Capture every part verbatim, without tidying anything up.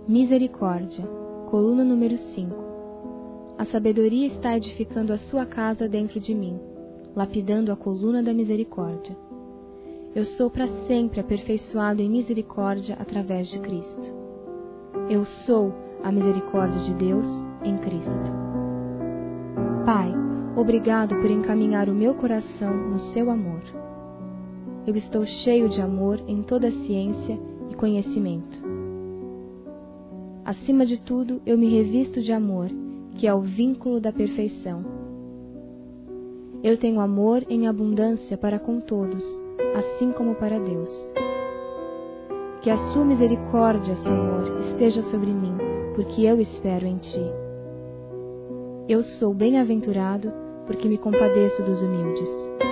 Misericórdia, coluna número cinco. A sabedoria está edificando a sua casa dentro de mim, lapidando a coluna da misericórdia. Eu sou para sempre aperfeiçoado em misericórdia através de Cristo. Eu sou a misericórdia de Deus em Cristo. Pai, obrigado por encaminhar o meu coração no seu amor. Eu estou cheio de amor em toda a ciência e conhecimento. Acima de tudo, eu me revisto de amor, que é o vínculo da perfeição. Eu tenho amor em abundância para com todos, assim como para Deus. Que a sua misericórdia, Senhor, esteja sobre mim, porque eu espero em Ti. Eu sou bem-aventurado, porque me compadeço dos humildes.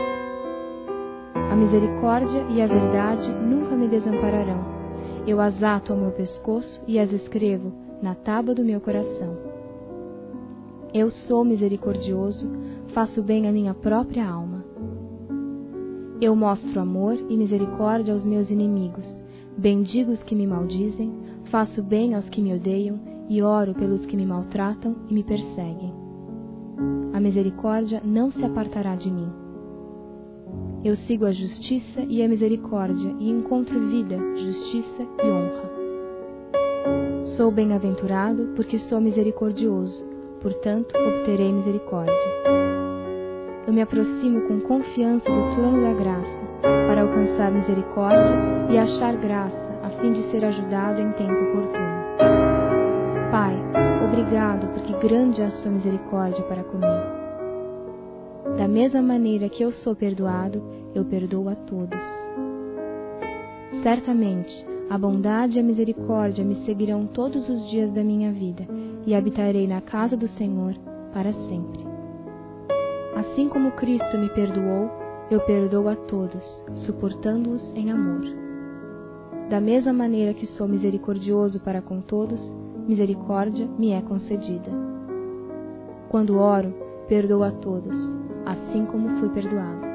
A misericórdia e a verdade nunca me desampararão. Eu as ato ao meu pescoço e as escrevo na tábua do meu coração. Eu sou misericordioso, faço bem à minha própria alma. Eu mostro amor e misericórdia aos meus inimigos, bendigo os que me maldizem, faço bem aos que me odeiam e oro pelos que me maltratam e me perseguem. A misericórdia não se apartará de mim. Eu sigo a justiça e a misericórdia e encontro vida, justiça e honra. Sou bem-aventurado porque sou misericordioso, portanto obterei misericórdia. Eu me aproximo com confiança do trono da graça para alcançar misericórdia e achar graça a fim de ser ajudado em tempo oportuno. Pai, obrigado porque grande é a sua misericórdia para comigo. Da mesma maneira que eu sou perdoado, eu perdoo a todos. Certamente, a bondade e a misericórdia me seguirão todos os dias da minha vida, e habitarei na casa do Senhor para sempre. Assim como Cristo me perdoou, eu perdoo a todos, suportando-os em amor. Da mesma maneira que sou misericordioso para com todos, misericórdia me é concedida. Quando oro, perdoo a todos, assim como fui perdoado.